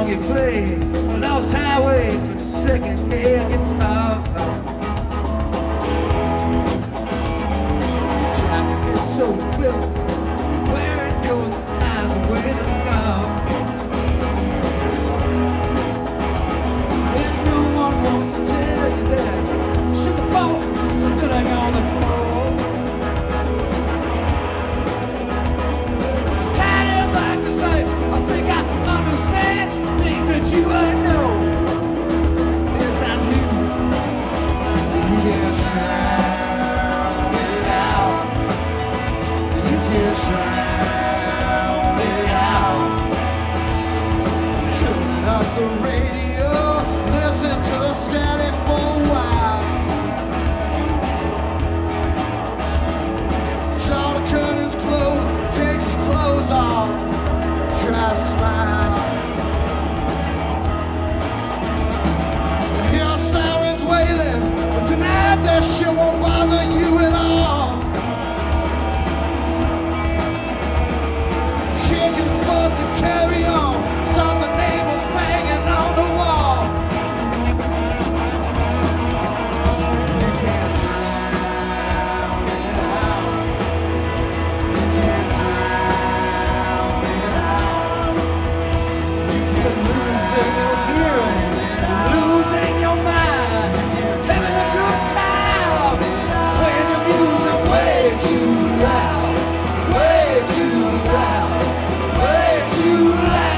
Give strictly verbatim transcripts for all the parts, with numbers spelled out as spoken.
song you play, Lost Highway for the second air guitar. Traffic is so filthy, where it goes, eyes away the scar. And no one wants to tell you that sugar ball spilling on the floor. That is like to say, I think I understand things that you I know. Yes, I do. You can't drown it out. You can't drown it out. Turn up the radio, listen to the static for a while. Draw the curtains close, take your clothes off, try to smile. I hear sirens wailing, but tonight that shit won't bother you at all. Kick and fuss and carry on, start the neighbors banging on the wall. You can't drown it out. You can't drown it out. You can't Losing your hearing, losing your mind, having a good time when the music way too loud, way too loud, way too loud.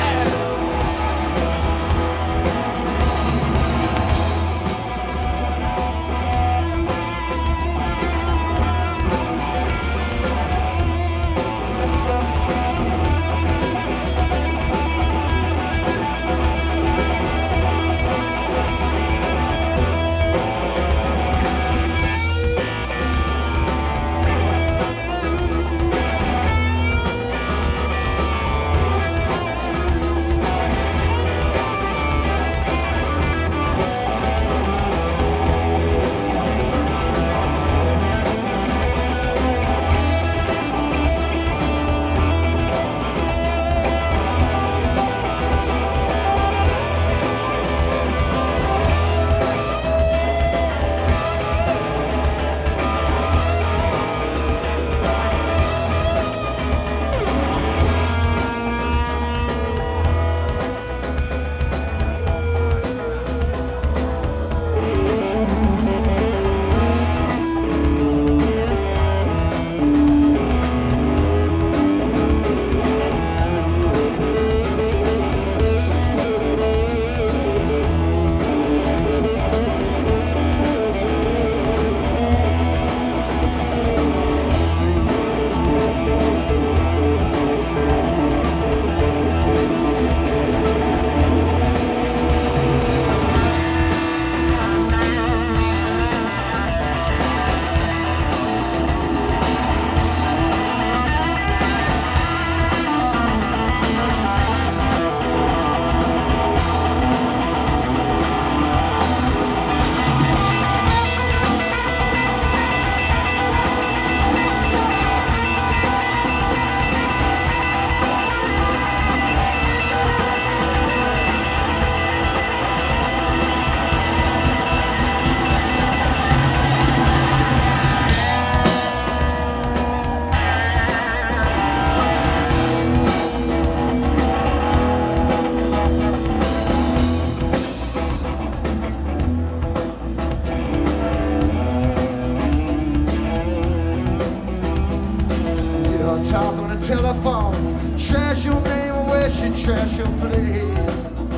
talk on the telephone, trash your name and where she trash your place.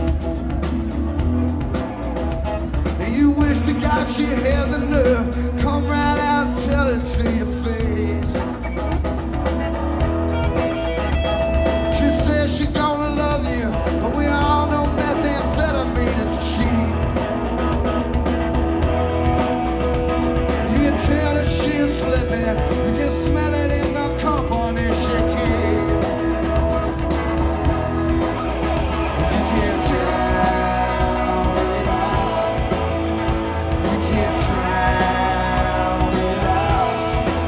And you wish to God she had the nerve, come right out and tell it to your face. She says she gonna love you, but we all know methamphetamine is cheap. You can tell that she is slipping, you can smell it in the company she keeps. You can't drown it out. You can't drown it out.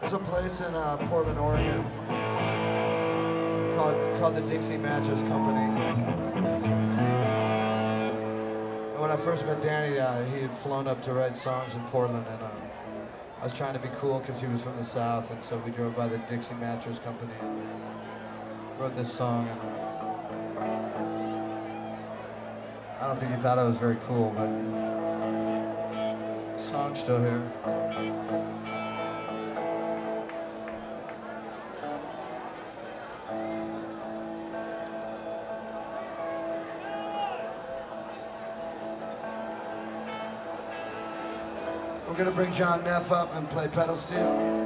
There's a place in uh, Portland, Oregon called, called the Dixie Mattress Company. And when I first met Danny, uh, he had flown up to write songs in Portland, and uh, I was trying to be cool because he was from the South, and so we drove by the Dixie Mattress Company and wrote this song. And I don't think he thought I was very cool, but the song's still here. We're gonna bring John Neff up and play pedal steel.